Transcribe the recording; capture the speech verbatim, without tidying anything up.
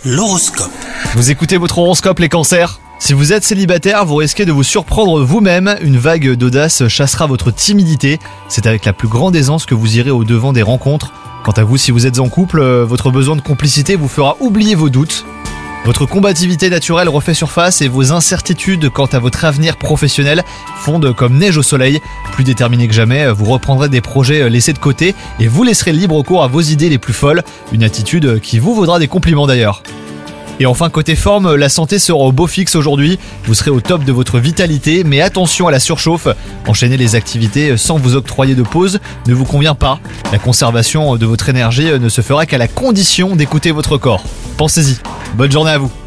L'horoscope. Vous écoutez votre horoscope les cancers ? Si vous êtes célibataire, vous risquez de vous surprendre vous-même. Une vague d'audace chassera votre timidité. C'est avec la plus grande aisance que vous irez au-devant des rencontres. Quant à vous, si vous êtes en couple, votre besoin de complicité vous fera oublier vos doutes. Votre combativité naturelle refait surface et vos incertitudes quant à votre avenir professionnel fondent comme neige au soleil. Plus déterminé que jamais, vous reprendrez des projets laissés de côté et vous laisserez libre cours à vos idées les plus folles. Une attitude qui vous vaudra des compliments d'ailleurs. Et enfin, côté forme, la santé sera au beau fixe aujourd'hui. Vous serez au top de votre vitalité, mais attention à la surchauffe. Enchaîner les activités sans vous octroyer de pause ne vous convient pas. La conservation de votre énergie ne se fera qu'à la condition d'écouter votre corps. Pensez-y. Bonne journée à vous.